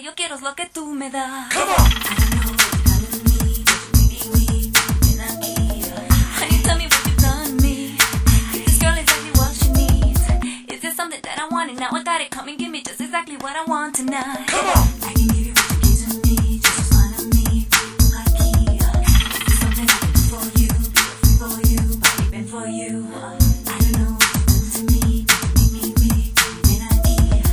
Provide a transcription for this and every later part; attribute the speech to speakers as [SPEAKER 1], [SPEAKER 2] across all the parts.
[SPEAKER 1] yo quiero es lo que tú me das.
[SPEAKER 2] Come on.
[SPEAKER 1] I don't know what you've done to me, making me ven aquí. Honey, tell me what you've done to me. If this girl is exactly what she needs. Is this something that I want and now I got it? Come and give me just exactly what I want tonight.
[SPEAKER 2] Come on.
[SPEAKER 1] I can give you what you give to me, just as fine on me, aquí. Is this something I can do for you, be for you, body bend for you? I don't know what you've done to me, make me weak, ven aquí.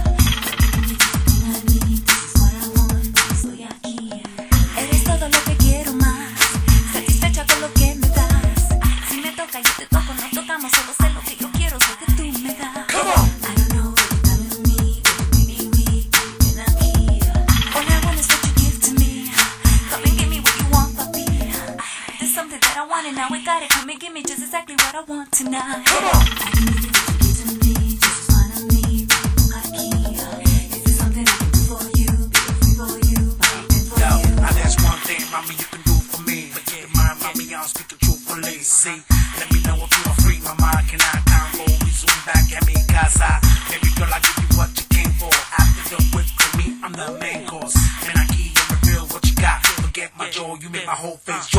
[SPEAKER 1] Estoy aquí. Eres todo lo que quiero más, satisfecha con lo que me das. Si me toca yo te toco, no tocamos, solo sé lo que yo quiero, es lo que tú me das.
[SPEAKER 2] Come on.
[SPEAKER 1] I don't know what you've done to me, make me weak, ven aquí. All I want is what you give to me. Come and give me what you want, papi. If there's something that I want and now I got it, come and give me just exactly what I want tonight.
[SPEAKER 2] Come on.
[SPEAKER 1] I can give you what you give to me, just as fine on me, aquí. Is this something I can do for you, be for you, body bend for
[SPEAKER 2] Yo,
[SPEAKER 1] you?
[SPEAKER 2] now there's one thing, mommy, you can do for me. Forget your mind, mommy, I'll speak the truthfully. See, let me know if you are free, mama. Can I convo? Resume back at me, casa. Baby girl, I give you what you came for. After the whip for me, I'm the main course. Man, I give you reveal what you got. Forget my jaw, you make my whole face